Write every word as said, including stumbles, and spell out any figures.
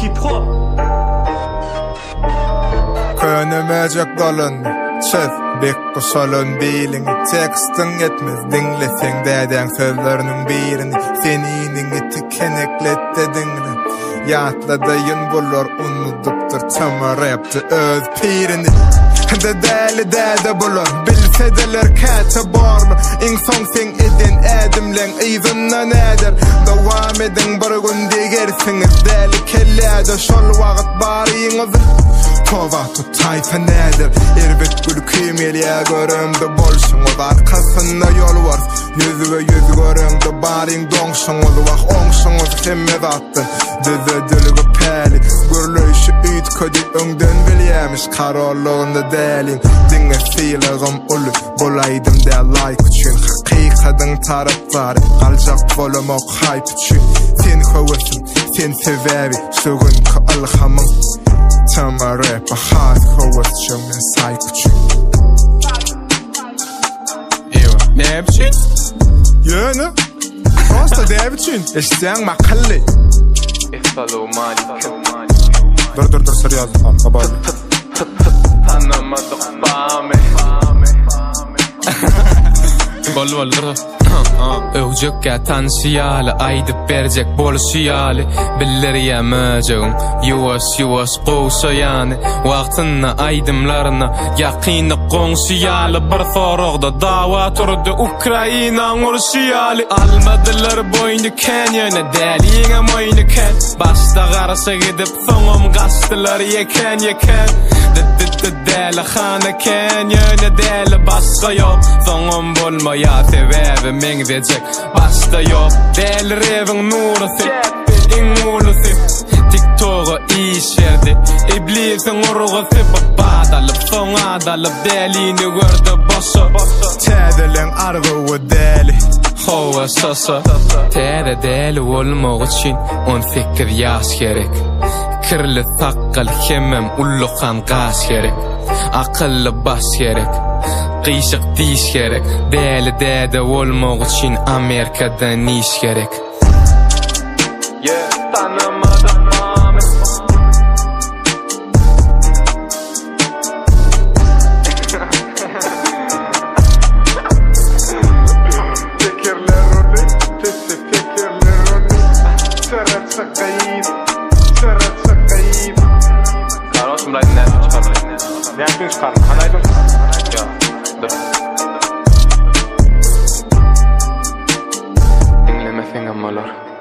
hiphop. Könümecek dolun çöz bek kusalın biling tekstin etmez dinlesen deden sözlerinin birini seninin eti kenekletdedin yatladayın bulur unutuptur tama rapti öz pirini Dedeli dede bulur bilsedeler kete borlu İnsan sen edin edimlen izunna nedir Devam edin bir gün digersiniz deli kellede şol vaqt bariyiniz Tova tut tayfa nedir Erbet gül kıymeliye görümde bolsun O arkasında yol var Yüzü ve yüzü görümde barin donsun O vaq onsun o kemme zattın Düzü dülgü peli Gürlöyüşü üyt ködi öngden bilyemiş Karolluğunda delin Dinge fiiligim ulu Bolaydım de like üçün Hakikadın tarafları Kalacak bolum ok hype üçün Sen hövesin Sen sevevi Sugün ki alhamın Tama rap'a hard hövesin Men sayk üçün Ewa Ne biçin? Yönü Prosta de biçin İşleyen makalli İhsalu malik. Dur dur dur sarı yazdım tamam kabarlı Tanımadık bağımı. Bol bol dur Öwjekkä tansiýaly aýdyp berjek bolşýaly billerýämejegim ýuwas ýuwas gowşaýany wagtyna aýdymlaryna ýakyny goňşýaly bir soragda dawa turdy Ukraina urşýaly almadylar boýny Kenyana däliňe moýny ken başda garşa gidip soňum gaçdylar ýeken ýeken däli hana Kenyana däli başga ýok soňum bolmaýar sebäbi meň dejek Başta yok, deli revin nuru sip İn ulu sip TikTok'a iş verdi İblisin uruğu sip Badalıp son adalıp delini gördü boşu Tädelen argıwı deli Hova sosa Täde deli olmak için on fikir yaş gerek Kirli takkal hemem ulluqan gaş gerek Akıllı baş gerek Qiyşıq diş gerek Deli dede olmak için Amerika'dan iş gerek Yeah, tanımadım bağımı. Fikirlerimi, tüsü fikirlerimi Sırıt sakayip, sırıt sakayip Karosum dayın nerede çıkarmayın? Ne yapayım çıkarmayın? Hanaydın? Ya, dur Dinleme fingam olur